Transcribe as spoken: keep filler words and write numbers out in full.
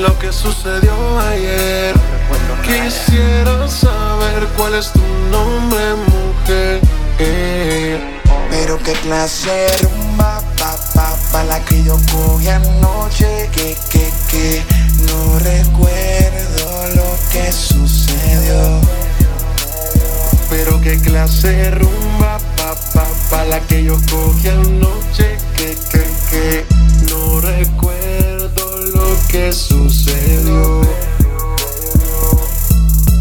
lo que sucedió ayer. Quisiera saber cuál es tu nombre, mujer. Pero qué clase de rumba, pa, pa, pa la que yo cogí anoche. Que, que, que no recuerdo lo que sucedió. Pero qué clase de rumba, pa, pa, pa la que yo cogí anoche. Que, que, que no recuerdo lo que sucedió.